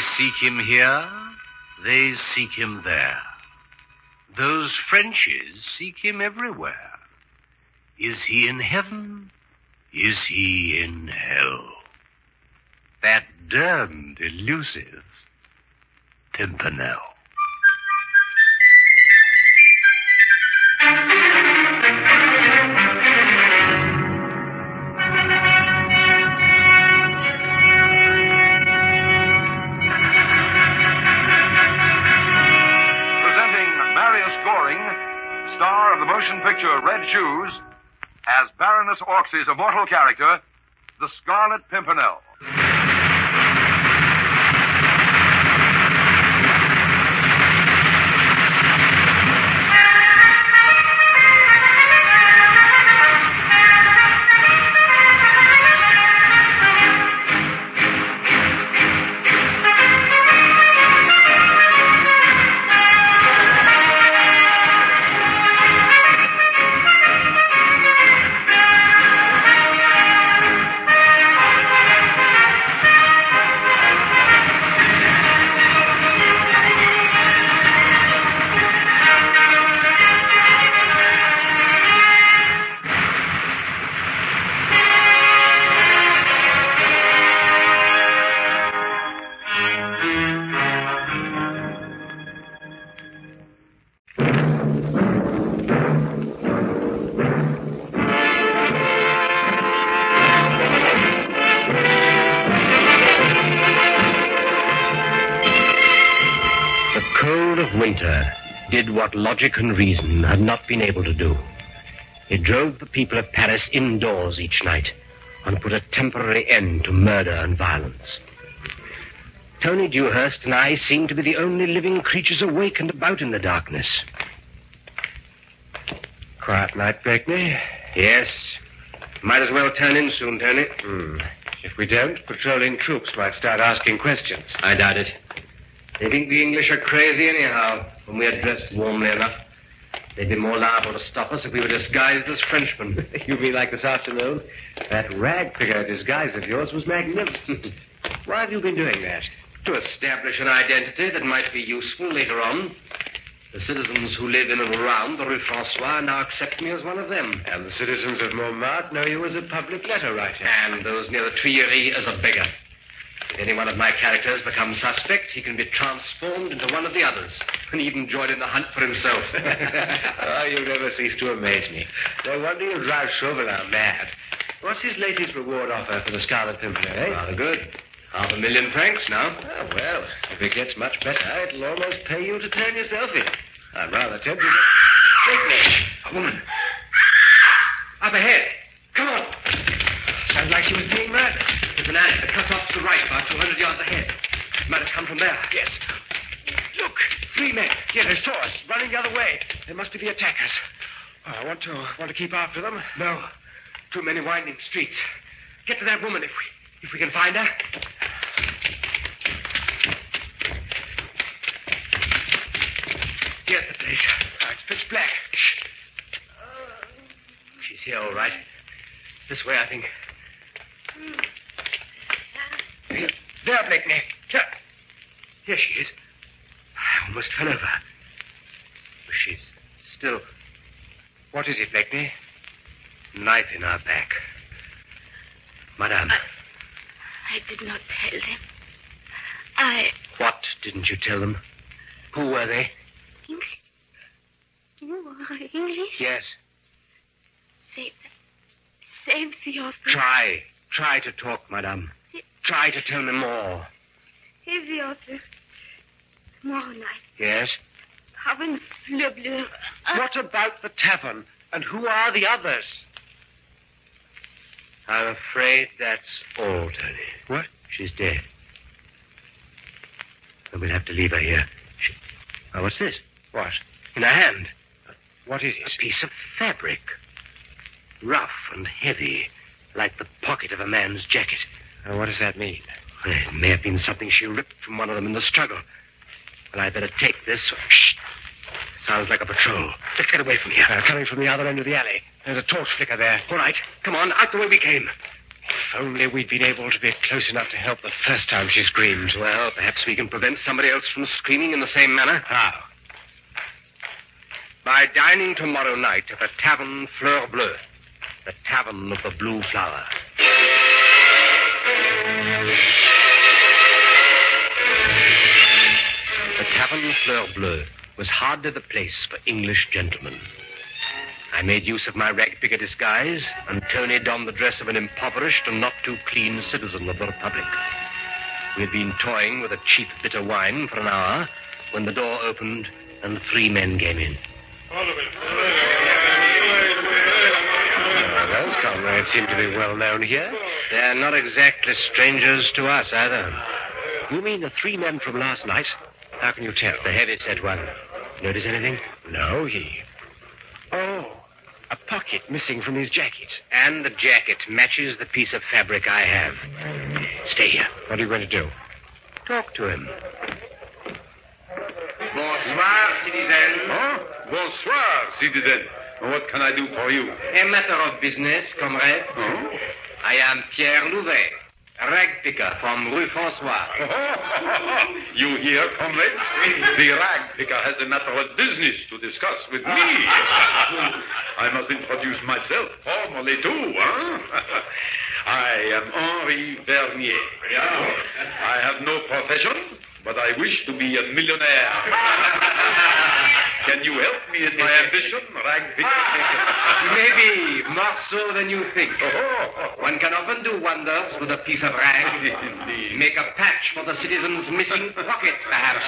seek him here, they seek him there. Those Frenchies seek him everywhere. Is he in heaven? Is he in hell? That damned elusive Pimpernel. Star of the motion picture Red Shoes, as Baroness Orcsey's immortal character, the Scarlet Pimpernel. Winter did what logic and reason had not been able to do. It drove the people of Paris indoors each night and put a temporary end to murder and violence. Tony Dewhurst and I seemed to be the only living creatures awake and about in the darkness. Quiet night, Blakeney? Yes. Might as well turn in soon, Tony. If we don't, patrolling troops might start asking questions. I doubt it. They think the English are crazy anyhow, when we are dressed warmly enough. They'd be more liable to stop us if we were disguised as Frenchmen. You mean like this afternoon? That rag figure disguise of yours was magnificent. Why have you been doing that? To establish an identity that might be useful later on. The citizens who live in and around the Rue Francois now accept me as one of them. And the citizens of Montmartre know you as a public letter writer. And those near the Tuileries as a beggar. If any one of my characters becomes suspect, he can be transformed into one of the others, and even join in the hunt for himself. Oh, you never cease to amaze me. No wonder you drive Chauvelin mad. What's his latest reward offer for the Scarlet Pimpernel, eh? Rather good. 500,000 francs now. Oh, well, if it gets much better, it'll almost pay you to turn yourself in. I'm rather tempted. A woman. Up ahead. Come on. Sounds like she was being murdered. There's an alley that cuts off to the right about 200 yards ahead. It might have come from there. Yes. Look, 3 men. Yes, I saw us, running the other way. They must be the attackers. Oh, I want to keep after them. No. Too many winding streets. Get to that woman if we can find her. Here's the place. It's pitch black. Shh. She's here, all right. This way, I think. There, Blakeney. Here she is. I almost fell over. She's still... What is it, Blakeney? Knife in her back. Madame. I did not tell them. What didn't you tell them? Who were they? English? You are English? Yes. Save the officer. Try to talk, madame. Try to tell me more. Save the officer. Tomorrow night. Yes? Tavern Fleur Bleu. What about the tavern? And who are the others? I'm afraid that's all, Tony. What? She's dead. And we'll have to leave her here. Oh, what's this? What? In her hand. What is it? A piece of fabric. Rough and heavy, like the pocket of a man's jacket. What does that mean? It may have been something she ripped from one of them in the struggle. Well, I'd better take this. Shh. Sounds like a patrol. Let's get away from here. Coming from the other end of the alley. There's a torch flicker there. All right. Come on, out the way we came. If only we'd been able to be close enough to help the first time she screamed. Well, perhaps we can prevent somebody else from screaming in the same manner. How? By dining tomorrow night at the Tavern Fleur Bleue, the Tavern of the Blue Flower. The Tavern Fleur Bleue was hardly the place for English gentlemen. I made use of my rag-picker disguise, and Tony donned the dress of an impoverished and not too clean citizen of the Republic. We had been toying with a cheap bitter wine for an hour when the door opened and 3 men came in. Those comrades seem to be well known here. They're not exactly strangers to us, either. You mean the 3 men from last night? How can you tell? The heavy-set one. Notice anything? No, Oh, a pocket missing from his jacket. And the jacket matches the piece of fabric I have. Stay here. What are you going to do? Talk to him. Bonsoir, citizen. Huh? Bonsoir, citizen. What can I do for you? A matter of business, comrade. Huh? I am Pierre Louvet, rag picker from Rue François. You hear, comrade? The rag picker has a matter of business to discuss with me. I must introduce myself formally, too, huh? I am Henri Vernier. I have no profession, but I wish to be a millionaire. Can you help me in my ambition, rag picker? Maybe more so than you think. One can often do wonders with a piece of rag. Indeed. Make a patch for the citizen's missing pocket, perhaps.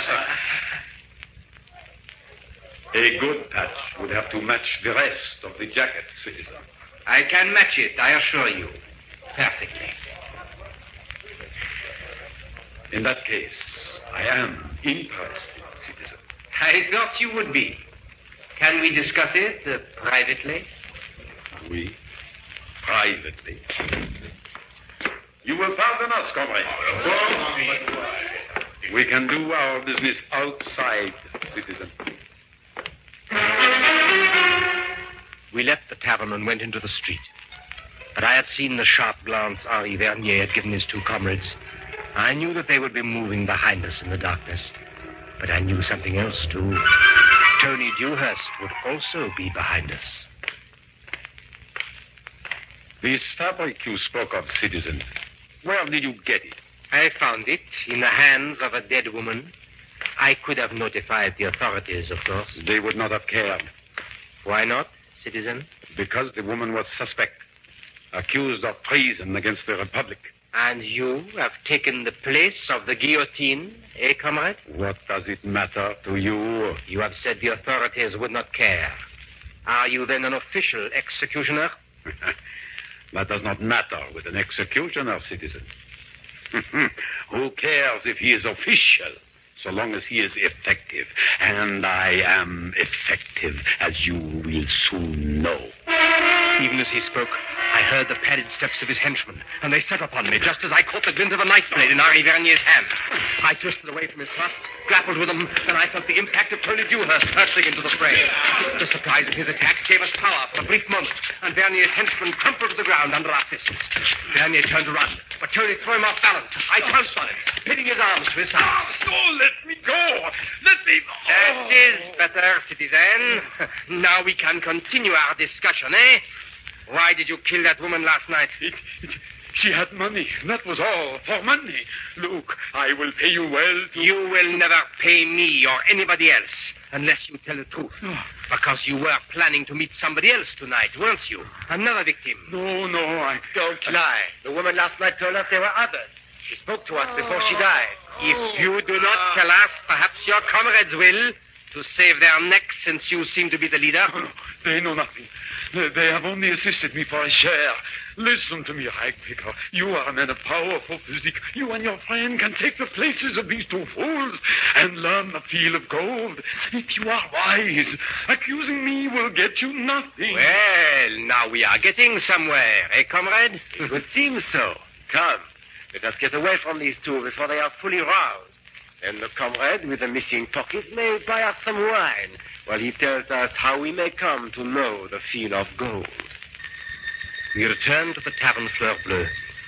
A good patch would have to match the rest of the jacket, citizen. I can match it, I assure you. Perfectly. In that case, I am interested, citizen. I thought you would be. Can we discuss it privately? We? Privately. You will pardon us, comrade. We can do our business outside, citizen. We left the tavern and went into the street. But I had seen the sharp glance Henri Vernier had given his 2 comrades. I knew that they would be moving behind us in the darkness. But I knew something else, too. Tony Dewhurst would also be behind us. This fabric you spoke of, citizen, where did you get it? I found it in the hands of a dead woman. I could have notified the authorities, of course. They would not have cared. Why not, citizen? Because the woman was suspect, accused of treason against the Republic. And you have taken the place of the guillotine, eh, comrade? What does it matter to you? You have said the authorities would not care. Are you then an official executioner? That does not matter with an executioner, citizen. Who cares if he is official, so long as he is effective? And I am effective, as you will soon know. Even as he spoke, I heard the padded steps of his henchmen, and they set upon me just as I caught the glint of a knife blade in Henri Vernier's hand. I twisted away from his thrust, grappled with him, and I felt the impact of Tony Dewhurst hurtling into the fray. The surprise of his attack gave us power for a brief moment, and Vernier's henchmen crumpled to the ground under our fists. Vernier turned to run, but Tony threw him off balance. I pounced on him, pinning his arms to his sides. Oh, let me go! Let me go! That is better, citizen. Now we can continue our discussion, eh? Why did you kill that woman last night? She had money. That was all. For money. Look, I will pay you well to... You will never pay me or anybody else unless you tell the truth. Because you were planning to meet somebody else tonight, weren't you? Another victim. No, I... Don't lie. The woman last night told us there were others. She spoke to us before she died. If you do not tell us, perhaps your comrades will, to save their necks, since you seem to be the leader. No, they know nothing. They have only assisted me for a share. Listen to me, Ragpicker. You are a man of powerful physique. You and your friend can take the places of these 2 fools and learn the feel of gold. If you are wise, accusing me will get you nothing. Well, now we are getting somewhere, eh, comrade? It would seem so. Come, let us get away from these 2 before they are fully roused. And the comrade with the missing pocket may buy us some wine while he tells us how we may come to know the feel of gold. We returned to the Tavern Fleur Bleue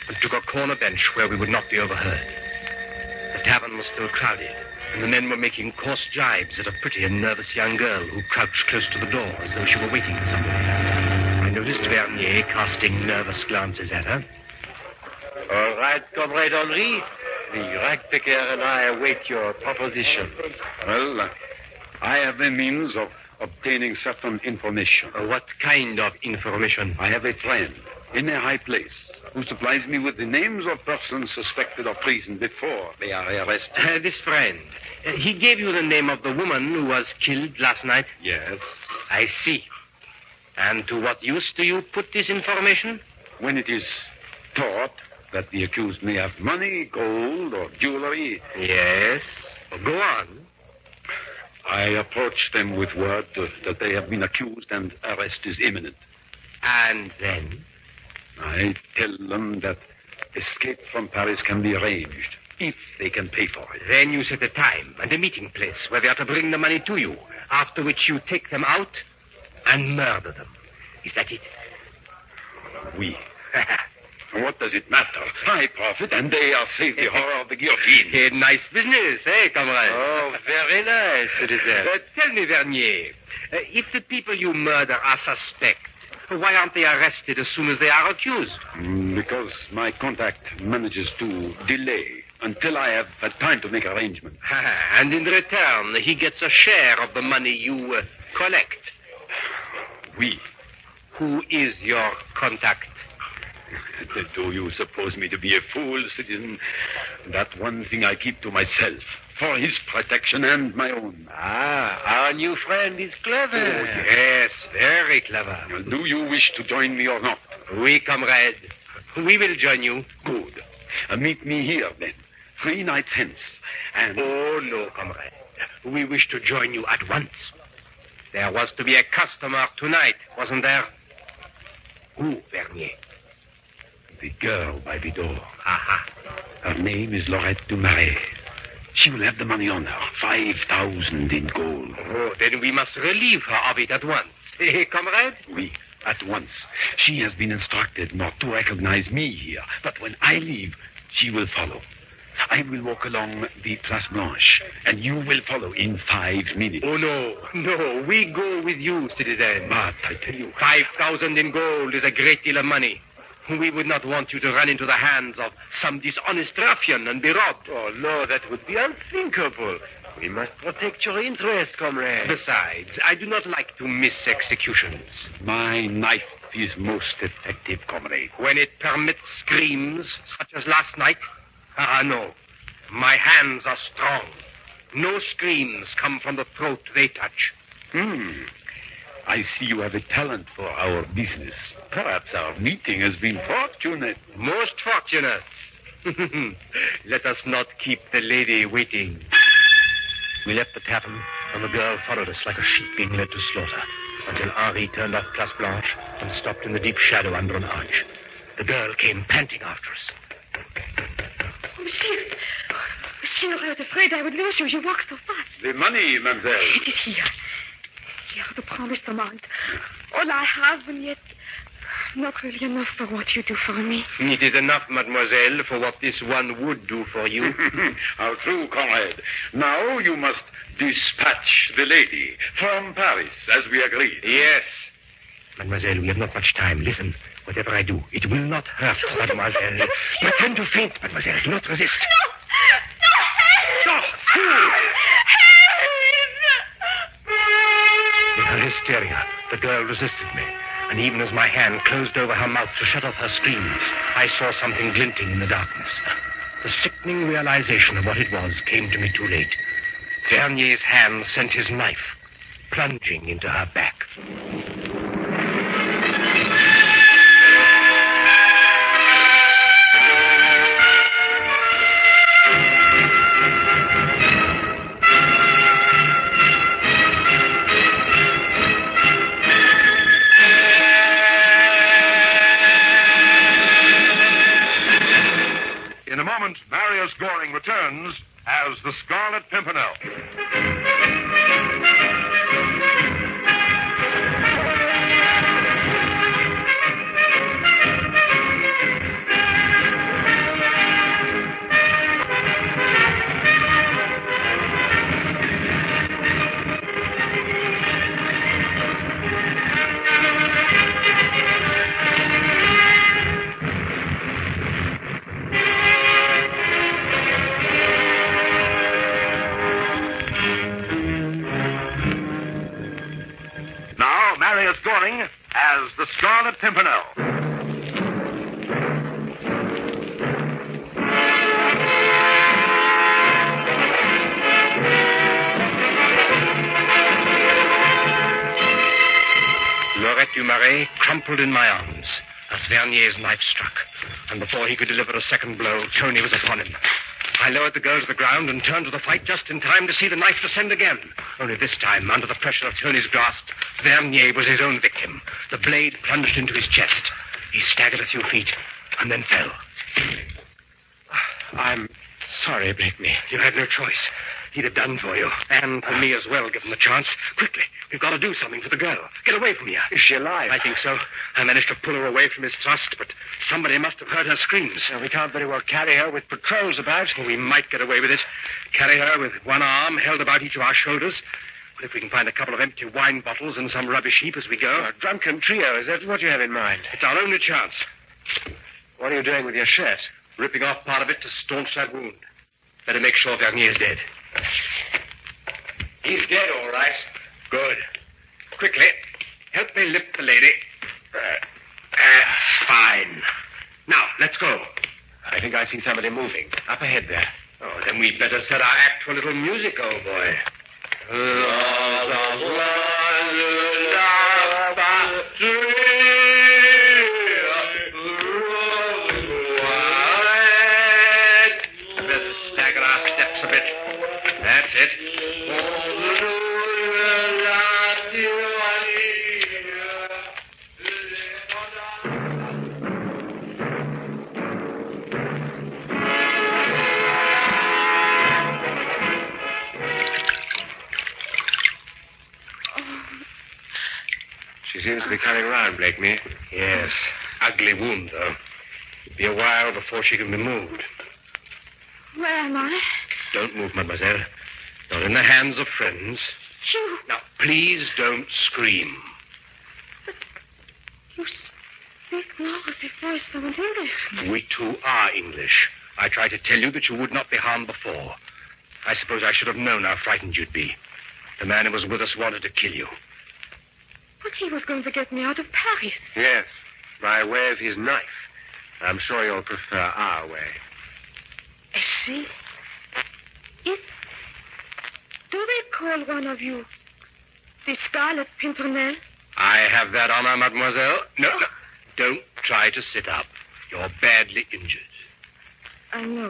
and took a corner bench where we would not be overheard. The tavern was still crowded, and the men were making coarse jibes at a pretty and nervous young girl who crouched close to the door as though she were waiting for someone. I noticed Vernier casting nervous glances at her. All right, Comrade Henri. The rag picker and I await your proposition. Well, I have the means of obtaining certain information. What kind of information? I have a friend in a high place who supplies me with the names of persons suspected of treason before they are arrested. This friend. He gave you the name of the woman who was killed last night? Yes. I see. And to what use do you put this information? When it is thought that the accused may have money, gold, or jewelry. Yes. Go on. I approach them with word that they have been accused and arrest is imminent. And then? I tell them that escape from Paris can be arranged if they can pay for it. Then you set a time and a meeting place where they are to bring the money to you, after which you take them out and murder them. Is that it? Oui. What does it matter? I profit and they are saved the horror of the guillotine. A nice business, eh, comrade? Oh, very nice, citizen. Tell me, Vernier, if the people you murder are suspect, why aren't they arrested as soon as they are accused? Because my contact manages to delay until I have had time to make arrangements. And in return, he gets a share of the money you collect. Oui. Who is your contact? Do you suppose me to be a fool, citizen? That one thing I keep to myself, for his protection and my own. Our new friend is clever. Oh, yes, very clever. Do you wish to join me or not? Oui, comrade. We will join you. Good. Meet me here, then. 3 nights hence. And... Oh, no, comrade. We wish to join you at once. There was to be a customer tonight, wasn't there? Who, Vernier? The girl by the door. Aha. Her name is Laurette Dumaret. She will have the money on her. 5,000 in gold. Oh, then we must relieve her of it at once. Eh, comrade? Oui, at once. She has been instructed not to recognize me here, but when I leave, she will follow. I will walk along the Place Blanche, and you will follow in 5 minutes. Oh, no, we go with you, citizen. But I tell you... 5,000 in gold is a great deal of money. We would not want you to run into the hands of some dishonest ruffian and be robbed. Oh, no, that would be unthinkable. We must protect your interest, comrade. Besides, I do not like to miss executions. My knife is most effective, comrade. When it permits screams, such as last night? No. My hands are strong. No screams come from the throat they touch. I see you have a talent for our business. Perhaps our meeting has been fortunate. Most fortunate. Let us not keep the lady waiting. We left the tavern, and the girl followed us like a sheep being led to slaughter, until Henri turned off Place Blanche and stopped in the deep shadow under an arch. The girl came panting after us. Monsieur, I was afraid I would lose you. You walk so fast. The money, mademoiselle. It is here. Here, the promised amount. All I have, and yet not really enough for what you do for me. It is enough, mademoiselle, for what this one would do for you. How true, comrade. Now you must dispatch the lady from Paris, as we agreed. Yes. Mademoiselle, we have not much time. Listen, whatever I do, it will not hurt, mademoiselle. Pretend to faint, mademoiselle. Do not resist. No, No, in her hysteria, the girl resisted me, and even as my hand closed over her mouth to shut off her screams, I saw something glinting in the darkness. The sickening realization of what it was came to me too late. Vernier's hand sent his knife plunging into her back. In a moment, Marius Goring returns as the Scarlet Pimpernel. Marius Goring as the Scarlet Pimpernel. Laurette du Marais crumpled in my arms as Vernier's knife struck, and before he could deliver a second blow, Tony was upon him. I lowered the girl to the ground and turned to the fight just in time to see the knife descend again. Only this time, under the pressure of Tony's grasp, Vernier was his own victim. The blade plunged into his chest. He staggered a few feet and then fell. I'm sorry, Blakeney. You had no choice. He'd have done for you. And for me as well, given the chance. Quickly, we've got to do something for the girl. Get away from here. Is she alive? I think so. I managed to pull her away from his thrust, but somebody must have heard her screams. Well, we can't very well carry her with patrols about. We might get away with it. Carry her with one arm held about each of our shoulders. But if we can find a couple of empty wine bottles and some rubbish heap as we go... A drunken trio, is that what you have in mind? It's our only chance. What are you doing with your shirt? Ripping off part of it to staunch that wound. Better make sure Vernier's dead. He's dead, all right. Good. Quickly, help me lift the lady. That's fine. Now, let's go. I think I see somebody moving. Up ahead there. Oh, then we'd better set our act to a little music, old boy. Better stagger our steps a bit. That's it. She seems to be coming round, Blakeney. Yes. Ugly wound, though. It'll be a while before she can be moved. Where am I? Don't move, mademoiselle. Not in the hands of friends. You. Now, please don't scream. But you speak now as if I was someone English. We too are English. I tried to tell you that you would not be harmed before. I suppose I should have known how frightened you'd be. The man who was with us wanted to kill you. But he was going to get me out of Paris. Yes, by way of his knife. I'm sure you'll prefer our way. I see. Do they call one of you the Scarlet Pimpernel? I have that honor, mademoiselle. No. Don't try to sit up. You're badly injured. I know.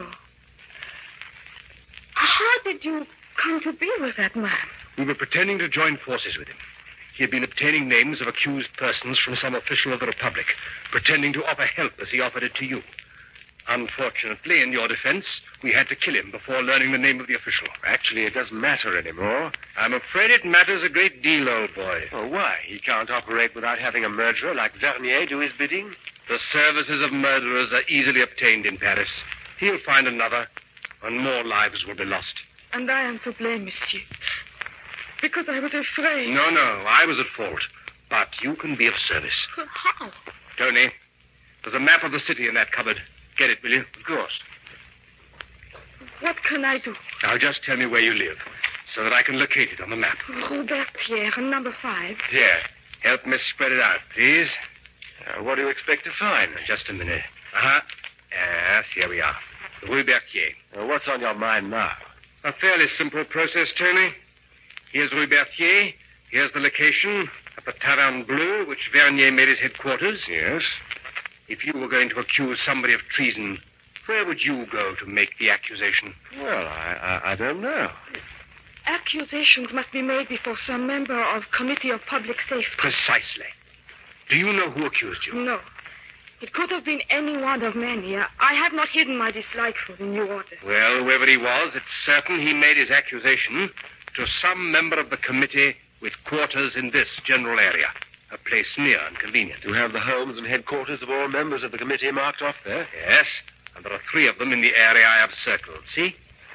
How did you come to be with that man? We were pretending to join forces with him. He had been obtaining names of accused persons from some official of the Republic, pretending to offer help as he offered it to you. Unfortunately, in your defense, we had to kill him before learning the name of the official. Actually, it doesn't matter anymore. I'm afraid it matters a great deal, old boy. Oh, why? He can't operate without having a murderer like Vernier do his bidding? The services of murderers are easily obtained in Paris. He'll find another, and more lives will be lost. And I am to blame, monsieur. Because I was afraid. No, I was at fault. But you can be of service. How? Tony, there's a map of the city in that cupboard. Get it, will you? Of course. What can I do? Now, just tell me where you live, so that I can locate it on the map. Rue Berthier, number 5. Here, help me spread it out, please. What do you expect to find? Just a minute. Yes, here we are. Rue Berthier. What's on your mind now? A fairly simple process, Tony. Here's Rue Berthier. Here's the location at the Taverne Bleue, which Vernier made his headquarters. Yes. If you were going to accuse somebody of treason, where would you go to make the accusation? Well, I don't know. Accusations must be made before some member of Committee of Public Safety. Precisely. Do you know who accused you? No. It could have been any one of many. I have not hidden my dislike for the new order. Well, whoever he was, it's certain he made his accusation to some member of the committee with quarters in this general area. A place near and convenient. You have the homes and headquarters of all members of the committee marked off there? Yes, and there are 3 of them in the area I have circled. See?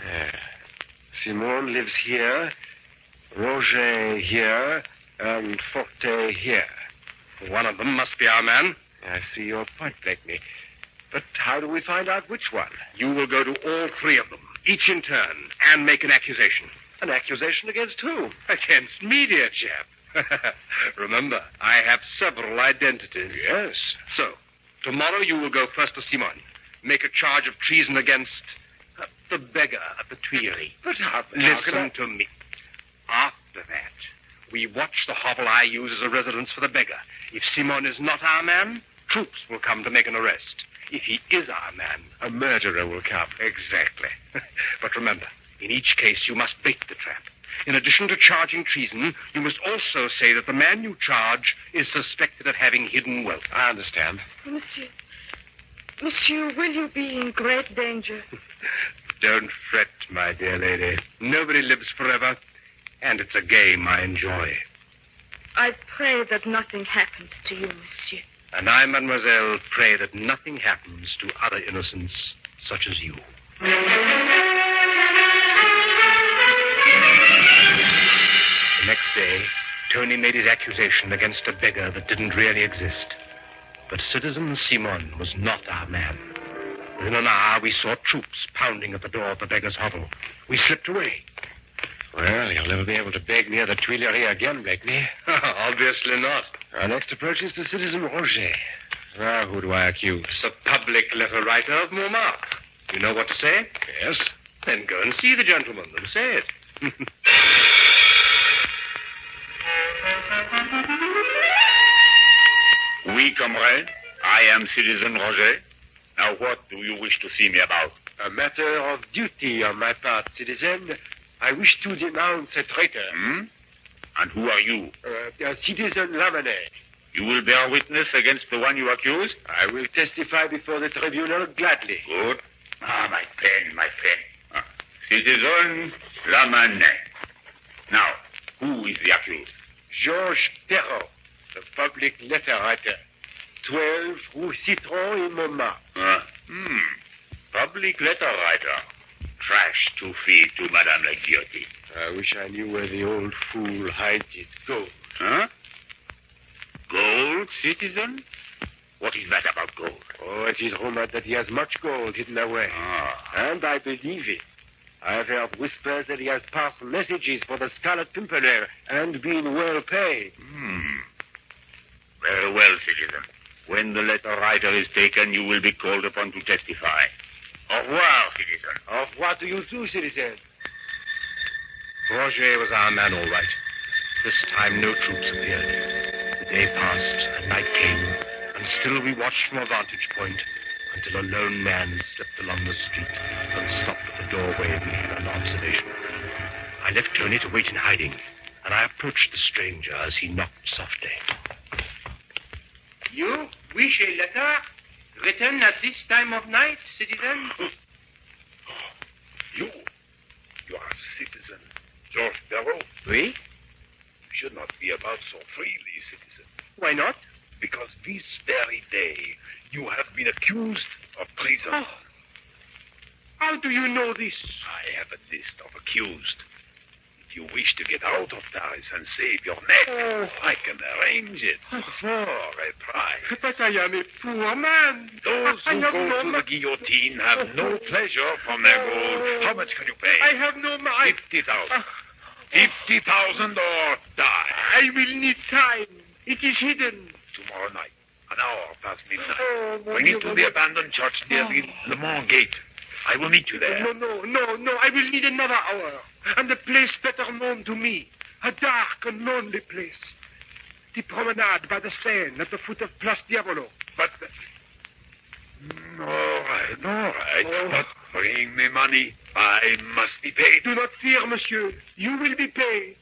Simon lives here, Roger here, and Forte here. One of them must be our man. I see your point, Blakeney. But how do we find out which one? You will go to all 3 of them, each in turn, and make an accusation. An accusation against whom? Against me, dear chap. Remember, I have several identities. Yes. So, tomorrow you will go first to Simon. Make a charge of treason against the beggar at the Tuileries. But how Listen to me. After that, we watch the hovel I use as a residence for the beggar. If Simon is not our man, troops will come to make an arrest. If he is our man, a murderer will come. Exactly. But remember, in each case, you must bait the trap. In addition to charging treason, you must also say that the man you charge is suspected of having hidden wealth. I understand. Monsieur, will you be in great danger? Don't fret, my dear lady. Nobody lives forever, and it's a game I enjoy. I pray that nothing happens to you, monsieur. And I, mademoiselle, pray that nothing happens to other innocents such as you. The next day, Tony made his accusation against a beggar that didn't really exist. But Citizen Simon was not our man. Within an hour, we saw troops pounding at the door of the beggar's hovel. We slipped away. Well, you'll never be able to beg near the Tuileries again, Blakeney. Obviously not. Our next approach is to Citizen Roger. Now, who do I accuse? The public letter writer of Montmartre. You know what to say? Yes. Then go and see the gentleman and say it. Oui, comrade. I am Citizen Roger. Now, what do you wish to see me about? A matter of duty on my part, citizen. I wish to denounce a traitor. And who are you? Citizen Lamennais. You will bear witness against the one you accuse? I will testify before the tribunal gladly. Good. My pen. Citizen Lamennais. Now, who is the accused? Georges Perrault, the public letter writer. 12 Rue Citron in Montmartre. Public letter writer. Trash to feed to Madame la Guillotine. I wish I knew where the old fool hides his gold. Huh? Gold, citizen? What is that about gold? Oh, it is rumored that he has much gold hidden away. And I believe it. I've heard whispers that he has passed messages for the Scarlet Pimpernel and been well paid. Very well, citizen. When the letter writer is taken, you will be called upon to testify. Au revoir, citizen. Au revoir to you too, citizen. Roger was our man, all right. This time, no troops appeared. The day passed, and night came, and still we watched from a vantage point until a lone man slipped along the street and stopped at the doorway beneath an observation. I left Tony to wait in hiding, and I approached the stranger as he knocked softly. You wish a letter written at this time of night, citizen? You are citizen Georges Perrault. Oui? You should not be about so freely, citizen. Why not? Because this very day you have been accused of treason. How do you know this? I have a list of accused. If you wish to get out of Paris and save your neck, I can arrange it for a price. But I am a poor man. Those who I have go no to mo- the guillotine have no pleasure from their gold. How much can you pay? I have no money. 50,000. 50,000 or die. I will need time. It is hidden. Tomorrow night, an hour past midnight. mon Bring Dieu, it to mon the Dieu. abandoned church near the Le Mans gate. I will meet you there. No. I will need another hour. And a place better known to me. A dark and lonely place. The promenade by the Seine at the foot of Place Diavolo. But... All right. But bring me money. I must be paid. Do not fear, monsieur. You will be paid.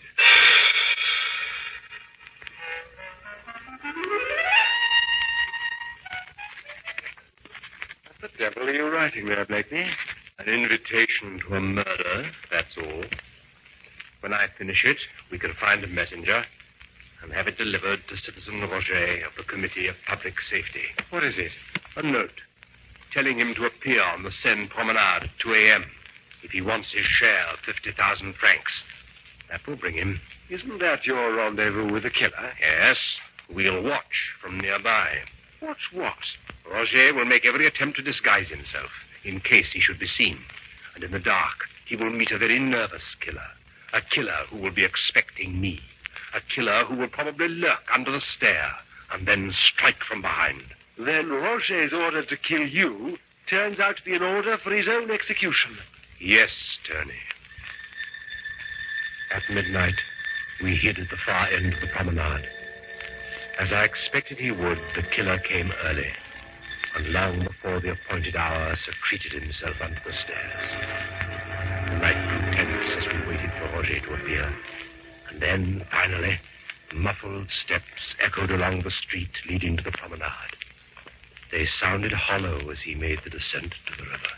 What the devil are you writing there, Blakeney? An invitation to a murder, that's all. When I finish it, we can find a messenger and have it delivered to Citizen Roger of the Committee of Public Safety. What is it? A note telling him to appear on the Seine Promenade at 2 a.m. if he wants his share of 50,000 francs. That will bring him. Isn't that your rendezvous with the killer? Yes, we'll watch from nearby. Watch what? Roger will make every attempt to disguise himself in case he should be seen. And in the dark, he will meet a very nervous killer. A killer who will be expecting me. A killer who will probably lurk under the stair and then strike from behind. Then Roger's order to kill you turns out to be an order for his own execution. Yes, Turney. At midnight, we hid at the far end of the promenade. As I expected he would, the killer came early, and long before the appointed hour secreted himself under the stairs. The night grew tense as we waited for Roger to appear. And then, finally, muffled steps echoed along the street leading to the promenade. They sounded hollow as he made the descent to the river.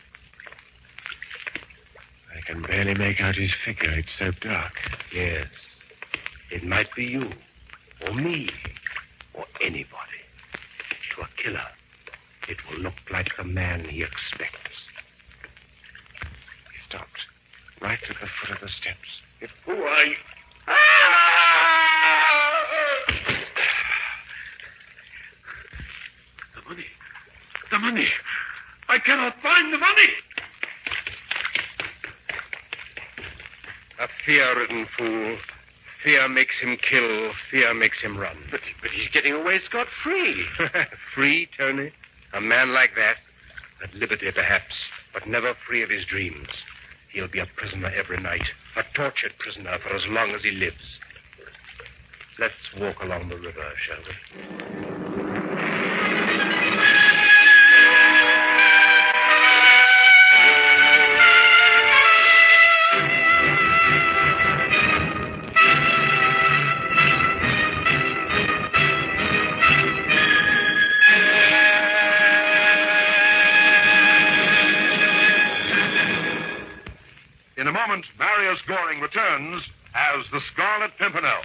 I can barely make out his figure. It's so dark. Yes. It might be you, or me, or anybody. To a killer, it will look like the man he expects. He stopped right at the foot of the steps. Who are you? The money. The money. I cannot find the money. A fear-ridden fool. Fear makes him kill. Fear makes him run. But he's getting away scot-free. Free, Tony? A man like that? At liberty, perhaps, but never free of his dreams. He'll be a prisoner every night. A tortured prisoner for as long as he lives. Let's walk along the river, shall we? In a moment, Marius Goring returns as the Scarlet Pimpernel.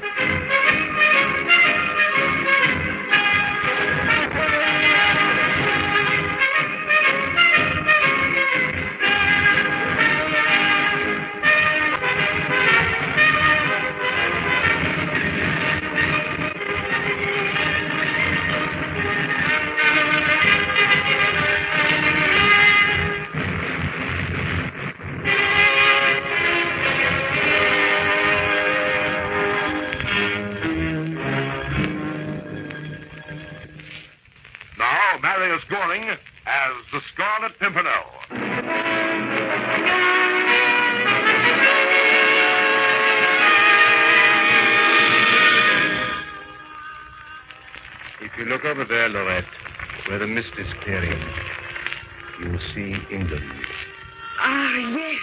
Marius Goring as the Scarlet Pimpernel. If you look over there, Lorette, where the mist is clearing, you'll see England. Ah, yes.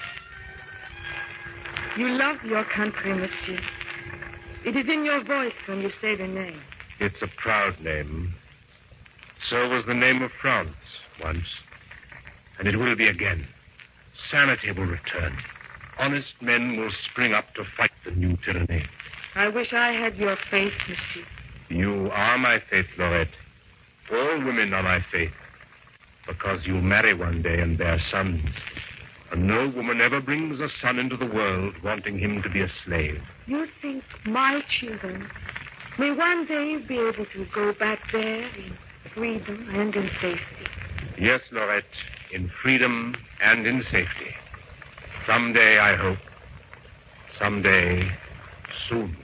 You love your country, monsieur. It is in your voice when you say the name. It's a proud name. So was the name of France once. And it will be again. Sanity will return. Honest men will spring up to fight the new tyranny. I wish I had your faith, monsieur. You are my faith, Lorette. All women are my faith. Because you'll marry one day and bear sons. And no woman ever brings a son into the world wanting him to be a slave. You think my children may one day be able to go back there in freedom and in safety? Yes, Lorette, in freedom and in safety. Someday, I hope. Someday, soon.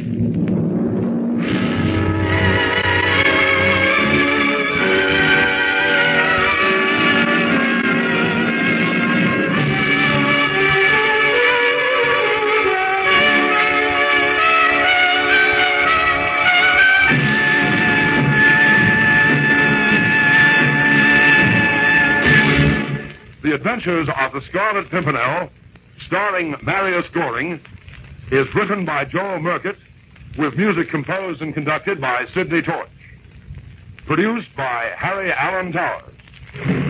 The Adventures of the Scarlet Pimpernel, starring Marius Goring, is written by Joel Murcutt, with music composed and conducted by Sidney Torch. Produced by Harry Allen Towers.